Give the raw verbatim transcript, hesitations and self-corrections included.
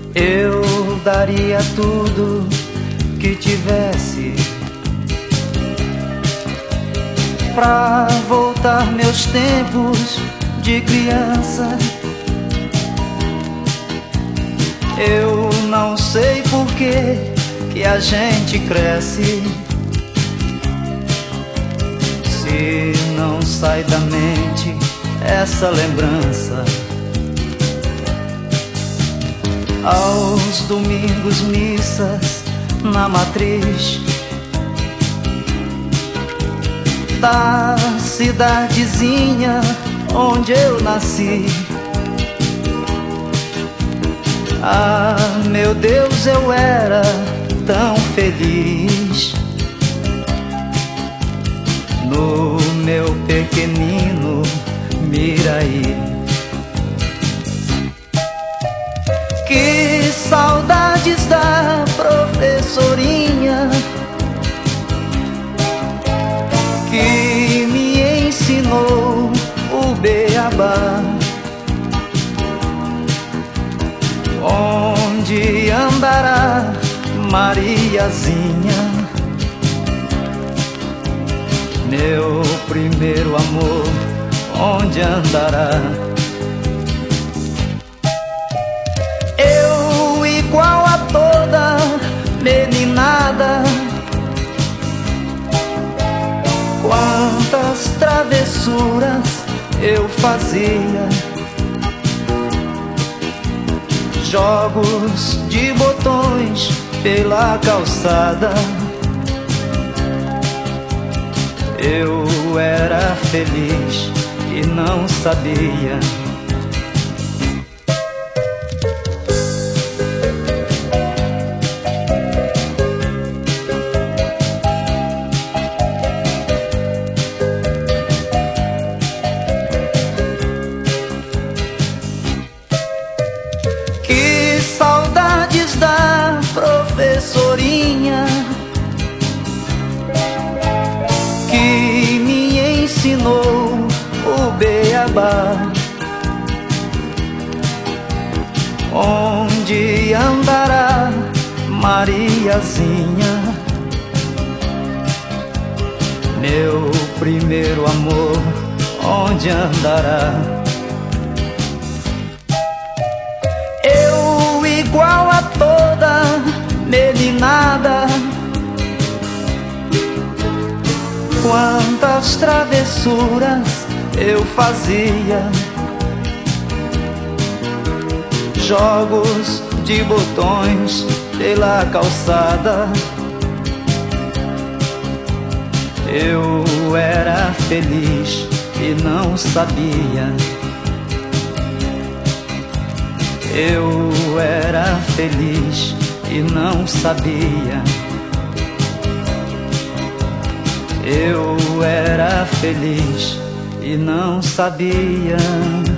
Eu daria tudo que tivesse pra voltar meus tempos de criança. Eu não sei por que que a gente cresce, se não sai da mente essa lembrança. Aos domingos, missas na matriz da cidadezinha onde eu nasci. Ah, meu Deus, eu era tão feliz no meu pequenino Miraí. Que saudades da professorinha que me ensinou o beabá. Onde andará Mariazinha, meu primeiro amor, onde andará? Eu, igual a toda meninada, quantas travessuras eu fazia, jogos de botões pela calçada. Eu era feliz e não sabia. Que saudades da professorinha que me ensinou o beabá. Onde andará Mariazinha, meu primeiro amor, onde andará? Eu, igual a toda meninada, quantas travessuras eu fazia, jogos de botões pela calçada. Eu era feliz e não sabia. Eu era feliz e não sabia. Eu era feliz e não sabia.